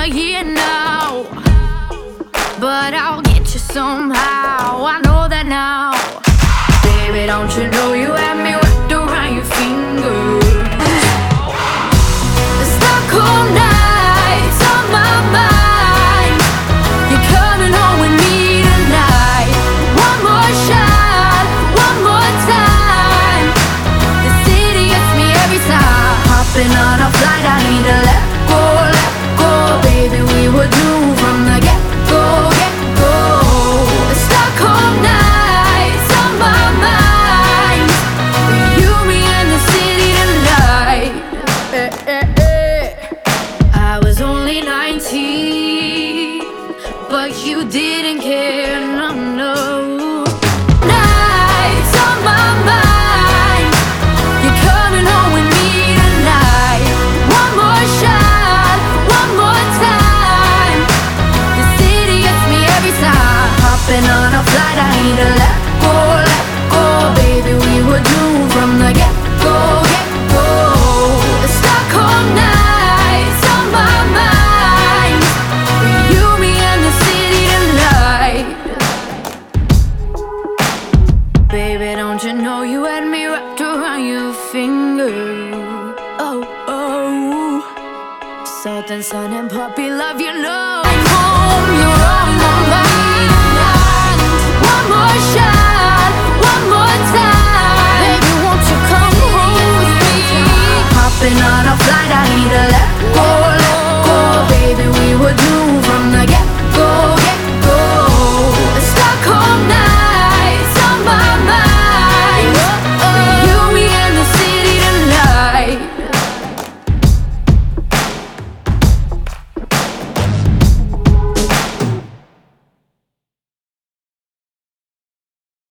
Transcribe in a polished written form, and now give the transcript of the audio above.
a year now, but I'll get you somehow. I know that now. Baby, don't you know you had me wrapped around your finger? The Stockholm nights on my mind. You're coming home with me tonight. One more shot, one more time. The city gets me every time. Hopping on a flight, I need to let go, baby. We were doomed from the get-go, get-go. The Stockholm nights on my mind. You, me, and the city tonight. I was only 19, but you didn't care, no. Nights on my mind. You're coming home with me tonight. One more shot, one more time. The city gets me every time. Hopping on a flight, I need to let go, baby. We were doomed from the get-go, get-go. The Stockholm nights on my mind. You, me, and the city tonight. Baby, don't you know you had me wrapped around your finger? Oh, oh. Salt and sun and puppy love, you know. I'm home, you're on my mind. One more shot, one more time. Baby, won't you come home with me? Hopping on a flight, I need to let go.